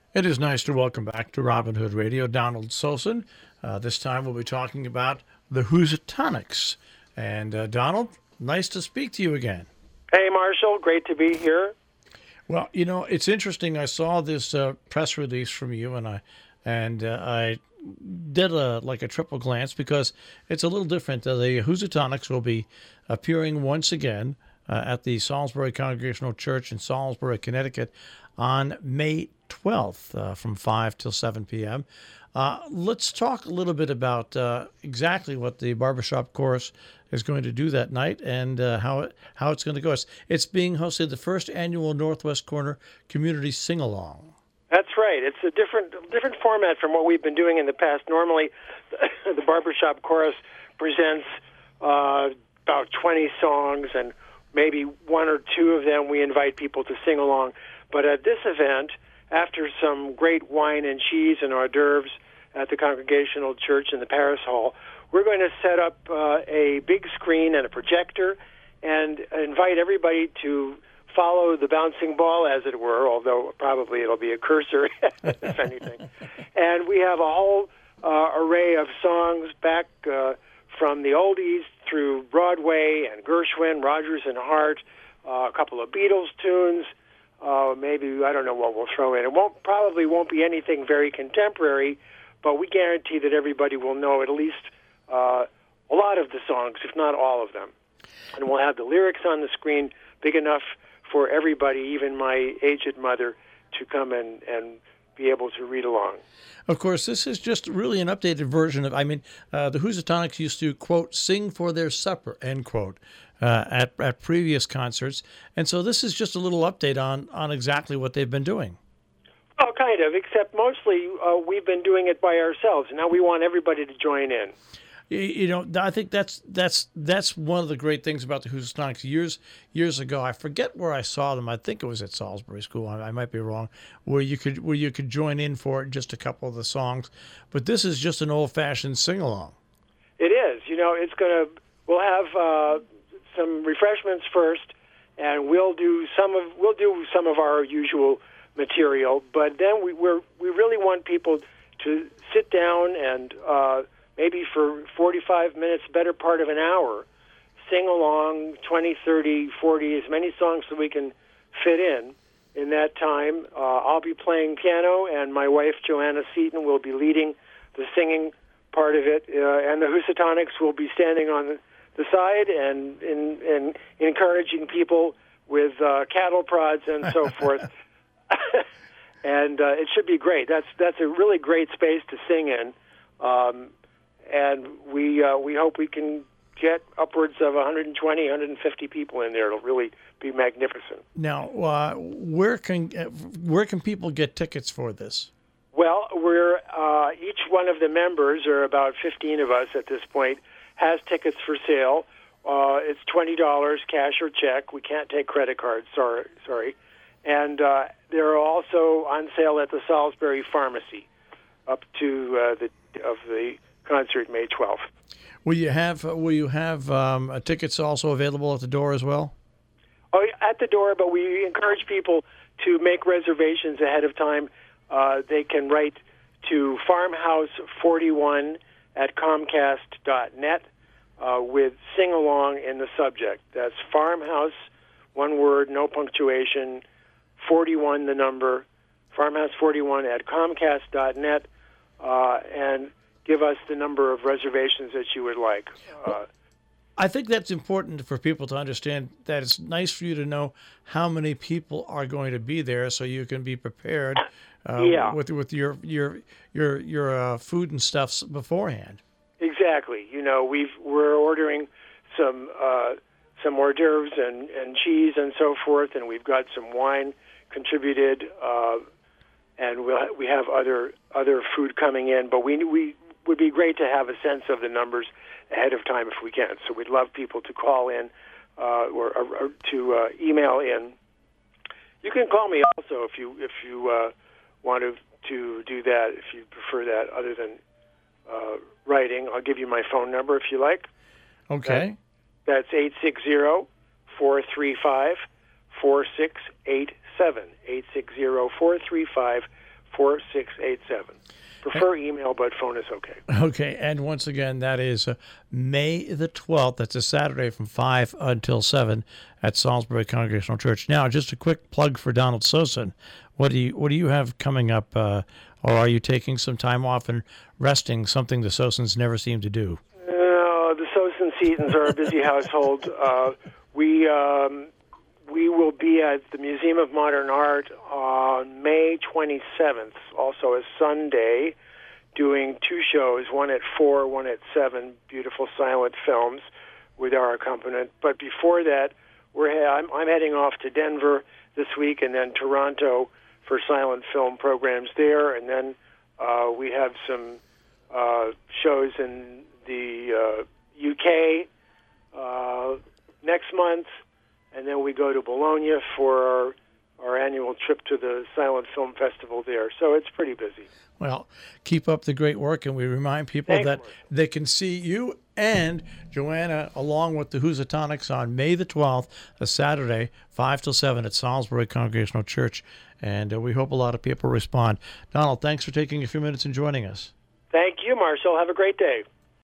It is nice to welcome back to Robin Hood Radio Donald Sosin. This time we'll be talking about the Housatonics. And Donald, nice to speak to you again. Hey, Marshall, great to be here. Well, it's interesting. I saw this press release from you, and I did a triple glance because it's a little different. The Housatonics will be appearing once again at the Salisbury Congregational Church in Salisbury, Connecticut, on May 12th from 5 till 7 p.m. Let's talk a little bit about exactly what the Barbershop Chorus is going to do that night and how it's going to go. It's being hosted the first annual Northwest Corner Community Sing-Along. That's right. It's a different format from what we've been doing in the past. Normally, the Barbershop Chorus presents about 20 songs, and maybe one or two of them we invite people to sing along. But at this event, after some great wine and cheese and hors d'oeuvres at the Congregational Church in the Paris Hall, we're going to set up a big screen and a projector and invite everybody to follow the bouncing ball, as it were, although probably it'll be a cursor, if anything. And we have a whole array of songs back from the oldies through Broadway and Gershwin, Rodgers and Hart, a couple of Beatles tunes, maybe, I don't know what we'll throw in. It probably won't be anything very contemporary, but we guarantee that everybody will know at least a lot of the songs, if not all of them. And we'll have the lyrics on the screen big enough for everybody, even my aged mother, to come and be able to read along. Of course, this is just really an updated version of, the Housatonics used to, quote, sing for their supper, end quote, at previous concerts. And so this is just a little update on exactly what they've been doing. Oh, kind of, except mostly we've been doing it by ourselves. Now we want everybody to join in. I think that's one of the great things about the Housatonics. Years ago, I forget where I saw them. I think it was at Salisbury School. I might be wrong. Where you could join in for just a couple of the songs, but this is just an old-fashioned sing-along. It is. We'll have some refreshments first, and we'll do some of our usual material. But then we really want people to sit down and maybe for 45 minutes, better part of an hour, sing along 20, 30, 40, as many songs as we can fit in that time. I'll be playing piano, and my wife, Joanna Seaton, will be leading the singing part of it, and the Housatonics will be standing on the side and encouraging people with cattle prods and so forth. And it should be great. That's a really great space to sing in. And we hope we can get upwards of 120, 150 people in there. It'll really be magnificent. Now, where can people get tickets for this? Well, we're each one of the members, or about 15 of us at this point, has tickets for sale. It's $20, cash or check. We can't take credit cards. Sorry. And they're also on sale at the Salisbury Pharmacy up to the concert May 12th. Will you have tickets also available at the door as well? Oh, at the door, but we encourage people to make reservations ahead of time. They can write to farmhouse41 at comcast.net with sing along in the subject. That's farmhouse, one word, no punctuation, 41 the number, farmhouse41 at comcast.net, and give us the number of reservations that you would like. I think that's important for people to understand, that it's nice for you to know how many people are going to be there, so you can be prepared with your food and stuff beforehand. Exactly. We're ordering some hors d'oeuvres and cheese and so forth, and we've got some wine contributed, and we have other food coming in. But we would be great to have a sense of the numbers ahead of time if we can. So we'd love people to call in or to email in. You can call me also if you want to do that, if you prefer that other than writing. I'll give you my phone number if you like. Okay. That's 860-435-4687. 860-435-4687. 4687. Prefer email, but phone is okay. Okay, and once again, that is May the 12th. That's a Saturday from 5 until 7 at Salisbury Congregational Church. Now, just a quick plug for Donald Sosin. What do you have coming up, or are you taking some time off and resting, something the Sosins never seem to do? No, the Sosin seasons are a busy household. We will be at the Museum of Modern Art on May 27th, also a Sunday, doing 2 shows, one at 4, one at 7, beautiful silent films with our accompaniment. But before that, I'm heading off to Denver this week and then Toronto for silent film programs there. And then we have some shows in the UK next month. And then we go to Bologna for our annual trip to the Silent Film Festival there. So it's pretty busy. Well, keep up the great work, and we remind people Thanks, that Mark. they can see you and Joanna along with the Housatonics on May the 12th, a Saturday, 5 till 7 at Salisbury Congregational Church. And we hope a lot of people respond. Donald, thanks for taking a few minutes and joining us. Thank you, Marshall. Have a great day.